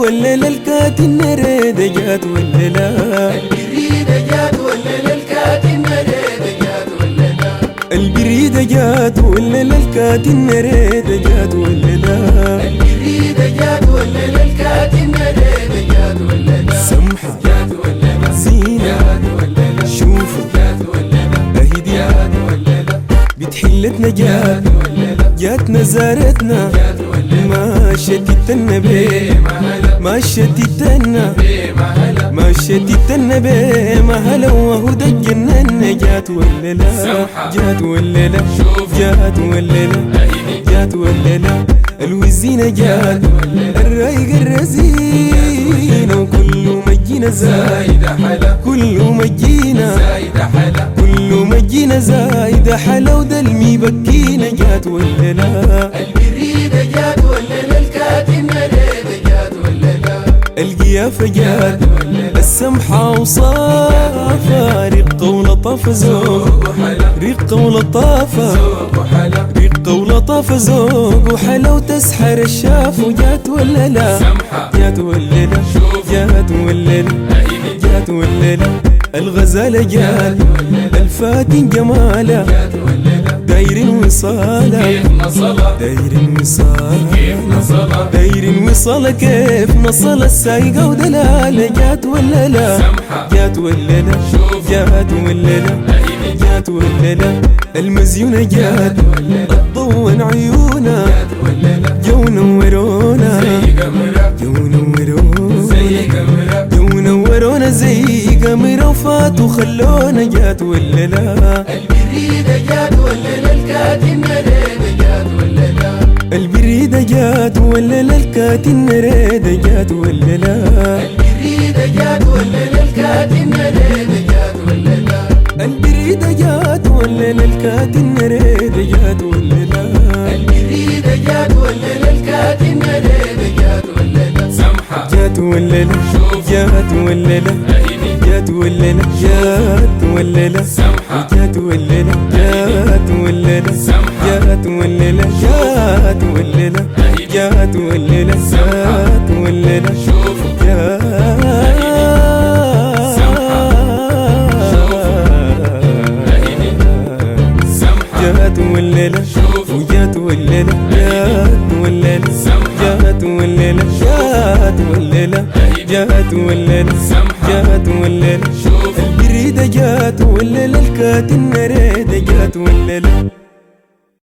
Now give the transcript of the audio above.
ولا لا الكات النريدة جات ولا لا البريدة جات ولا لا الكات النريدة جات ولا لا البريدة جات ولا لا الكات النريدة جات ولا لا البريدة جات ولا لا الكات النريدة جات ولا لا سمحة جات ولا لا زينة جات ولا لا شوفوا جات ولا لا أهدي جات ولا لا بتحلتنا جات جات ولا لا جاتنا زارتنا جات ولا لا ما شتتنا بيه ما هلا ما شتتنا ما هلا ما شتتنا بيه ما هلا وهو ده الجنة جات ولا لا سمحة. جات ولا لا شوف. جات ولا لا أهدي جات ولا لا الوزينة جات الرايق الرزينة وكله مجينا زايدة حلا كله مجينا زايدة حلا كله مجينا زايدة حلا وده المبكينا جات ولا لا البريدة جات ولا لا الكات النريدة جات ولا لا القيافة جات السمحة وصافة رقة ولطافة زوق وحلا رقة ولطافة وحلا رقة ولطافة زوق وحلا وتسحر الشاف وجات ولا لا سمحة. جات ولا لا شوف. جات ولا لا أهدي جات ولا لا الغزالة جات الفاتن جمالة جات ولا لا داير وصالة كيف نصلة داير وصالة كيف نصلة داير وصالة كيف نصل السايقة ودلالة جات ولا لا سمحة. جات ولا لا شوف. جات ولا لا أهدي جات ولا لا المزيونة جات تضون عيونا جات ولا لا جو نورونا زي قمرة جو نورونا زي قمرة جو نورونا زي قمرة وفاتوا خلونا جات ولا لا البريدة جات ولا لا الكات النريدة جات ولا لا البريدة جات ولا لا الكات النريدة جات ولا لا البريدة جات ولا لا الكات النريدة جات ولا لا البريدة جات ولا لا الكات النريدة جات ولا لا البريدة جات ولا لا الكات النريدة جات ولا لا سمحة جات ولا لا شوف. جات ولا لا أهدي جات ولا لا جات ولا لا سمحة. جات ولا لا جات ولا لا سمحة. جات ولا لا جات ولا لا جات ولا لا جات ولا لا شوف. جات ولا لا شوف. وجات ولا لا جات ولا لا سمحة. جات ولا لا جات ولا لا جات ولا لا سمحة. جات ولا لا شوف. البريدة جات ولا لا الكات النريدة جات ولا لا